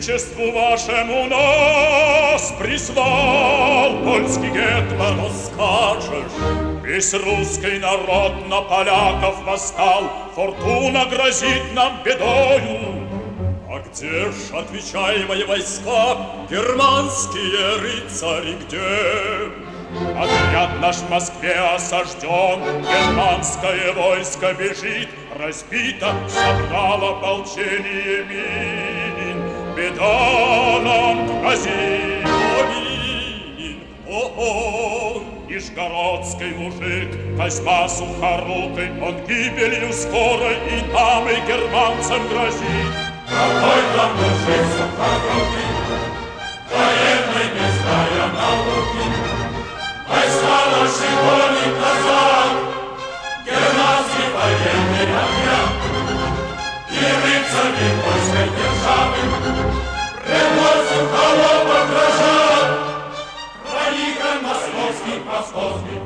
величеству вашему нас прислал польский гетман. Скажешь, весь русский народ на поляков восстал, фортуна грозит нам бедою. А где ж, отвечай, мои войска, германские рыцари, где? Отряд наш в Москве осажден, германское войско бежит, разбито, собрало ополчение мин. Беда нам грозит. О-о! Нижегородский мужик Козьма Сухорукий, он гибелью скорой и нам, и германцам грозит. Какой там мужик Сухорукий, военной не зная науки, войска наши гонит назад, германский военный отряд, и рыцари польской державы пред морем холопа дрожат. Проникан московский,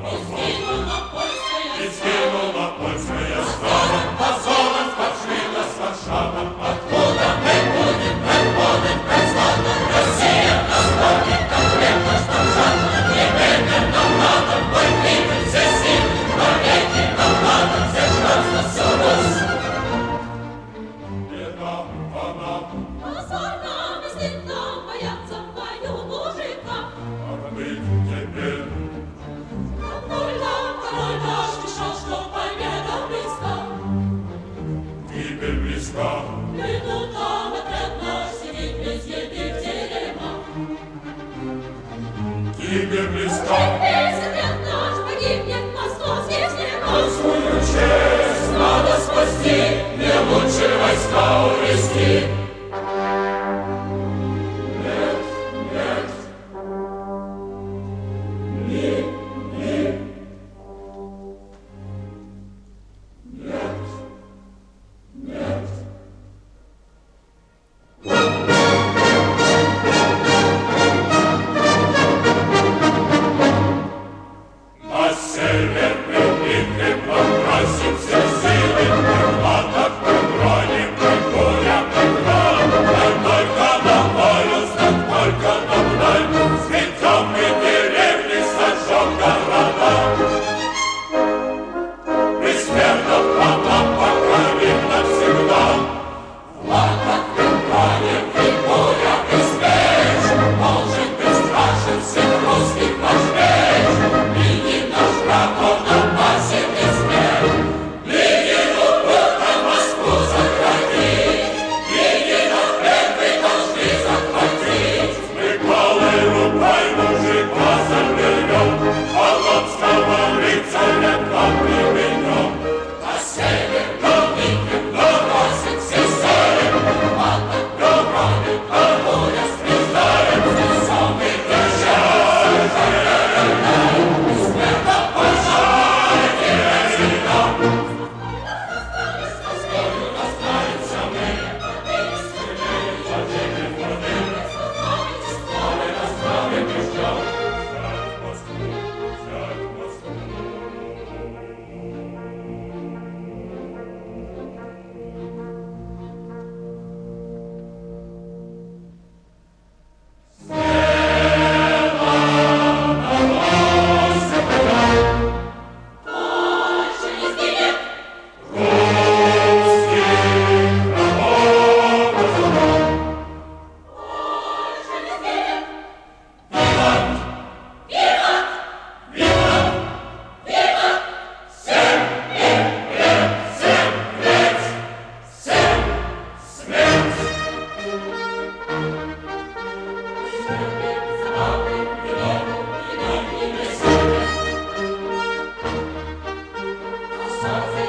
и сгинула польская слава, позором сфальшивилась Варшава. Откуда мы будем беззлатно? Россия нас помнит, как крепость державна. Немедленно нам надо бой двигать все силы, навеки нам надо всех раз на всю Русь. Беда она, позор нам, если нам боятся в бою мужика. как быть теперь? Король наш решил, что победа близка. Гибель близка. Идут там отряд наш, сидит весь едик терема. Гибель близка. Весь отряд наш погибнет в московских снегах. Русскую честь надо спасти, не лучше войска увести. Нет, нет, ни, нет, нет. На север прибыли, попросим все силы, прикладов, брони, прикуря, прикрад. Как только на полю, как только на вдаль, сметем мы деревни, сожжем города. Бессмертных потом покровим навсегда. Флаг открывали, прикуря, беспечь, должен быть страшен всех русских наш меч. Беги наш дракон, опасен и смерть. Беги, будто Москву захватить. Беги, но плен вы должны захватить. Смыкалой рукой мужика заберем, холопского рыцаря как приведем. На север Калмыкин доносит все саем, маток громит, орудия стрезаем, снесем и держать. Смерто пожарите нам. Москвою расправимся мы, зажгем воды, море расправим и ждем. Взять Москву, взять Москву. Больше не сгинет. Больше не сгинет. Виват! Виват! Виват! Смерть!